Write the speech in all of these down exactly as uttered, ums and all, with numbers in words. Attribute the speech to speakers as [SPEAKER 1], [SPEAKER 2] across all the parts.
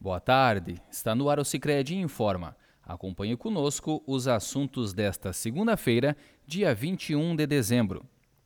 [SPEAKER 1] Boa tarde, está no ar o Sicredi Informa. Acompanhe conosco os assuntos desta segunda-feira, dia vinte e um de dezembro.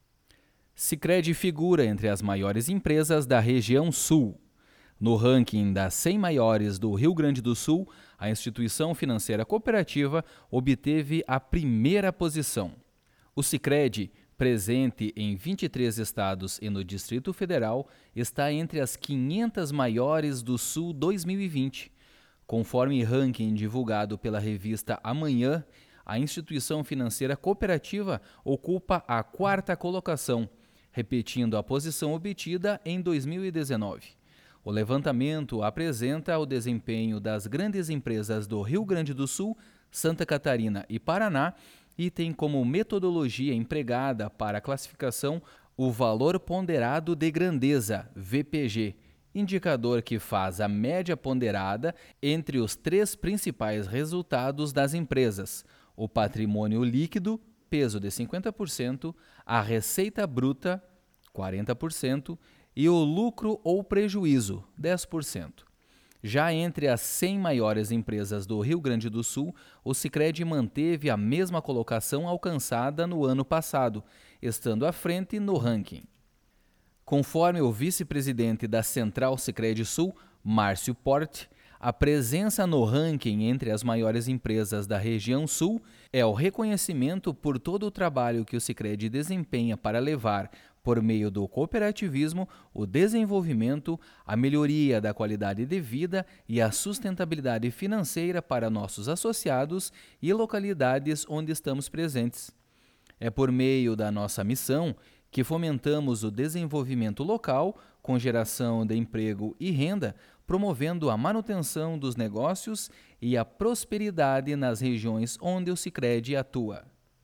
[SPEAKER 1] Sicredi figura entre as maiores empresas da região sul. No ranking das cem maiores do Rio Grande do Sul, a instituição financeira cooperativa obteve a primeira posição. O Sicredi, presente em vinte e três estados e no Distrito Federal, está entre as quinhentas maiores do Sul dois mil e vinte. Conforme ranking divulgado pela revista Amanhã, a instituição financeira cooperativa ocupa a quarta colocação, repetindo a posição obtida em dois mil e dezenove. O levantamento apresenta o desempenho das grandes empresas do Rio Grande do Sul, Santa Catarina e Paraná e tem como metodologia empregada para a classificação o Valor Ponderado de Grandeza, V P G, indicador que faz a média ponderada entre os três principais resultados das empresas: o patrimônio líquido, peso de cinquenta por cento, a receita bruta, quarenta por cento, e o lucro ou prejuízo, dez por cento. Já entre as cem maiores empresas do Rio Grande do Sul, o Sicredi manteve a mesma colocação alcançada no ano passado, estando à frente no ranking. Conforme o vice-presidente da Central Sicredi Sul, Márcio Porte, a presença no ranking entre as maiores empresas da região sul é o reconhecimento por todo o trabalho que o Sicredi desempenha para levar, por meio do cooperativismo, o desenvolvimento, a melhoria da qualidade de vida e a sustentabilidade financeira para nossos associados e localidades onde estamos presentes. É por meio da nossa missão que fomentamos o desenvolvimento local, com geração de emprego e renda, promovendo a manutenção dos negócios e a prosperidade nas regiões onde o Sicredi atua.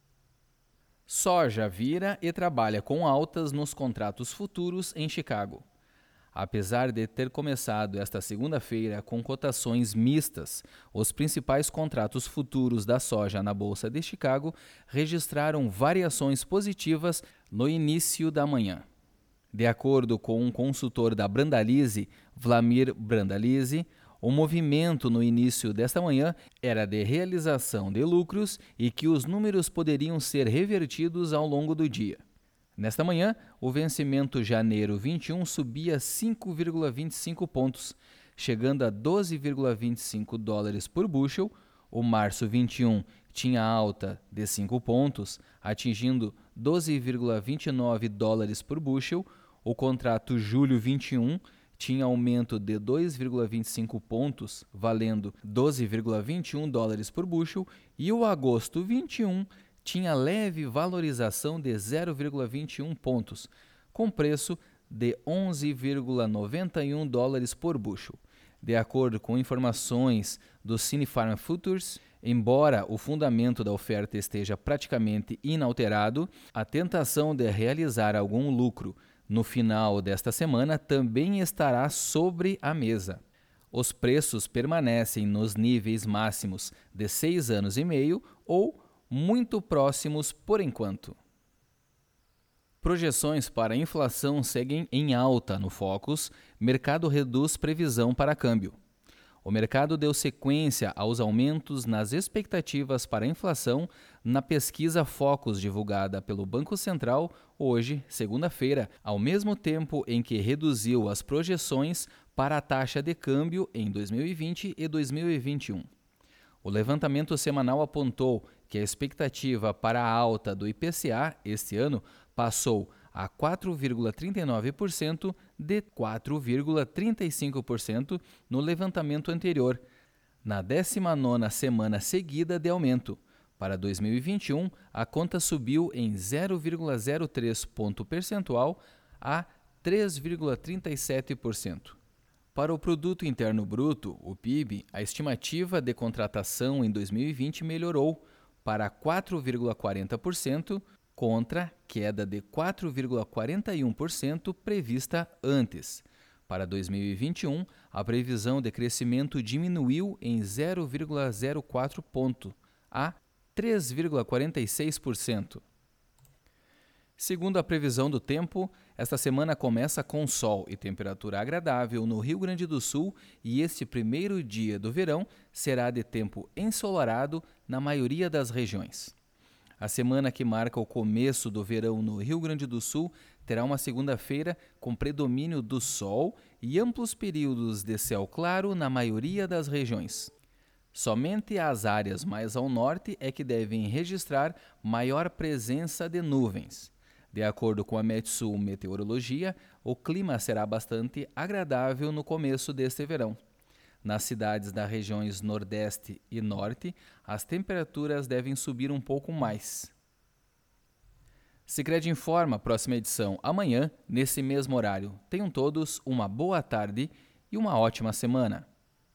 [SPEAKER 1] Soja vira e trabalha com altas nos contratos futuros em Chicago. Apesar de ter começado esta segunda-feira com cotações mistas, os principais contratos futuros da soja na Bolsa de Chicago registraram variações positivas no início da manhã. De acordo com um consultor da Brandalize, Vlamir Brandalize, o movimento no início desta manhã era de realização de lucros e que os números poderiam ser revertidos ao longo do dia. Nesta manhã, o vencimento janeiro vinte e um subia cinco vírgula vinte e cinco pontos, chegando a doze vírgula vinte e cinco dólares por bushel. O março vinte e um tinha alta de cinco pontos, atingindo doze vírgula vinte e nove dólares por bushel. O contrato julho vinte e um tinha aumento de dois vírgula vinte e cinco pontos, valendo doze vírgula vinte e um dólares por bushel, e o agosto vinte e um tinha leve valorização de zero vírgula vinte e um pontos, com preço de onze vírgula noventa e um dólares por bushel. De acordo com informações do Cinefarm Futures, embora o fundamento da oferta esteja praticamente inalterado, a tentação de realizar algum lucro no final desta semana também estará sobre a mesa. Os preços permanecem nos níveis máximos de seis anos e meio ou muito próximos por enquanto. Projeções para a inflação seguem em alta no Focus, mercado reduz previsão para câmbio. O mercado deu sequência aos aumentos nas expectativas para a inflação na pesquisa Focus divulgada pelo Banco Central hoje, segunda-feira, ao mesmo tempo em que reduziu as projeções para a taxa de câmbio em dois mil e vinte e dois mil e vinte e um. O levantamento semanal apontou que a expectativa para a alta do I P C A este ano passou a quatro vírgula trinta e nove por cento de quatro vírgula trinta e cinco por cento no levantamento anterior, na décima nona semana seguida de aumento. Para dois mil e vinte e um, a conta subiu em zero vírgula zero três ponto percentual a três vírgula trinta e sete por cento. Para o Produto Interno Bruto, o P I B, a estimativa de contratação em dois mil e vinte melhorou para quatro vírgula quarenta por cento, contra queda de quatro vírgula quarenta e um por cento prevista antes. Para dois mil e vinte e um, a previsão de crescimento diminuiu em zero vírgula zero quatro ponto, a três vírgula quarenta e seis por cento. Segundo a previsão do tempo, esta semana começa com sol e temperatura agradável no Rio Grande do Sul e este primeiro dia do verão será de tempo ensolarado na maioria das regiões. A semana que marca o começo do verão no Rio Grande do Sul terá uma segunda-feira com predomínio do sol e amplos períodos de céu claro na maioria das regiões. Somente as áreas mais ao norte é que devem registrar maior presença de nuvens. De acordo com a Metsul Meteorologia, o clima será bastante agradável no começo deste verão. Nas cidades das regiões Nordeste e Norte, as temperaturas devem subir um pouco mais. Sicredi informa, próxima edição amanhã, nesse mesmo horário. Tenham todos uma boa tarde e uma ótima semana.